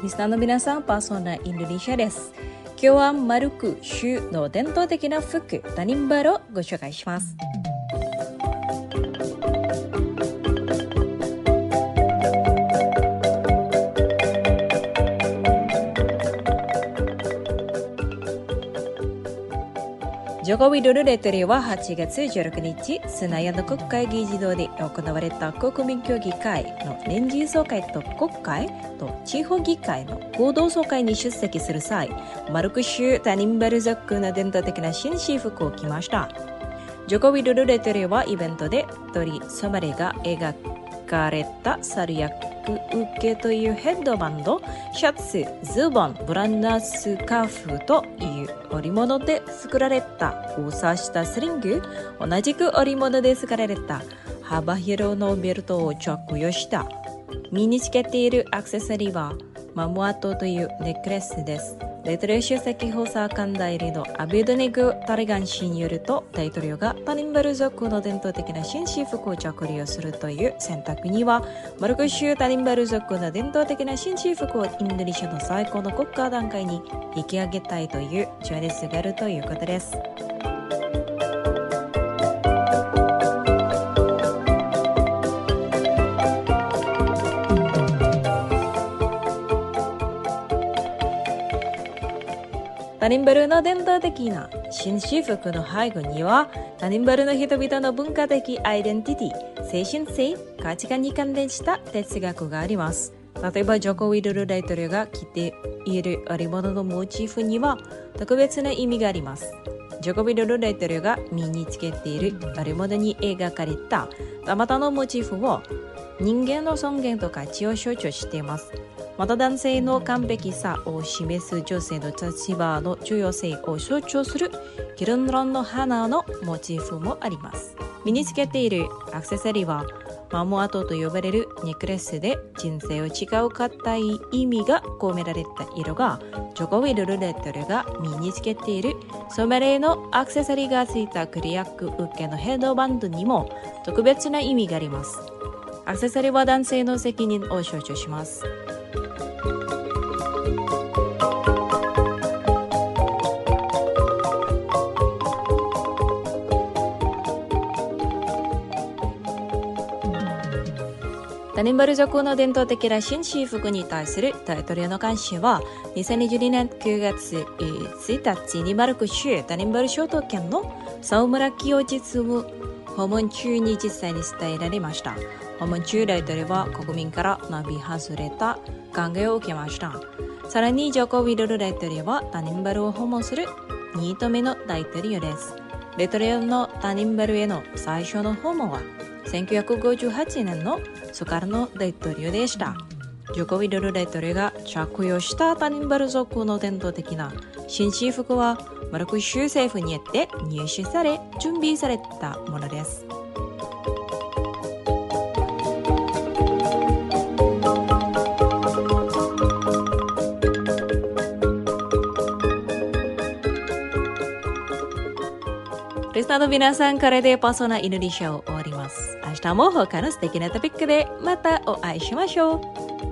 リスナーの皆さん、パーソナインドネシアです。今日はマルク州の伝統的な服、タニンバルをご紹介します。ジョコウィドルレトリは8月16日、スナヤの国会議事堂で行われた国民協議会の年次総会と国会と地方議会の合同総会に出席する際、マルク州タニンバル族の伝統的な紳士服を着ました。ジョコウィドルレトリはイベントで鳥ソマレが描かれた猿役受けというヘッドバンド、シャツ、ズボン、ブランダースカーフという織物で作られた交差したスリング、同じく織物で作られた幅広のベルトを着用した。身につけているアクセサリーはマムアトというネックレスです。レトル首席補佐官代理のアビドネグ・タリガン氏によると、大統領がタニンバル族の伝統的な紳士服を着用するという選択には、マルク州タニンバル族の伝統的な紳士服をインドネシアの最高の国家段階に引き上げたいという情熱があるということです。タニンバルの伝統的な紳士服の背後には、タニンバルの人々の文化的アイデンティティ、精神性、価値観に関連した哲学があります。例えば、ジョコウィドル大統領が着ている織物のモチーフには特別な意味があります。ジョコウィドル大統領が身につけている織物に描かれたたまたのモチーフを人間の尊厳と価値を象徴しています。また男性の完璧さを示す女性の立場の重要性を象徴するギルンロンの花のモチーフもあります。身につけているアクセサリーはマモアトと呼ばれるネックレスで、人生を違う固い意味が込められた色が、ジョコウィドルレトルが身につけているソメレのアクセサリーがついたクリアック受けのヘッドバンドにも特別な意味があります。アクセサリーは男性の責任を象徴します。タニンバル族の伝統的な紳士服に対する大統領の関心は、2022年9月1日にマルク州タニンバル諸島県の沢村清実務訪問中に実際に伝えられました。訪問中、大統領は国民から並外れた歓迎を受けました。さらにジョコウィドル大統領はタニンバルを訪問する2度目の大統領です。大統領のタニンバルへの最初の訪問は1958年のソカルの大統領でした。ジョコウィドル大統領が着用したタニンバル族の伝統的な紳士服はマルク州政府によって入手され準備されたものです。リスナーの皆さん、これでパーソナインドネシアを終わります。明日も他の素敵なトピックでまたお会いしましょう。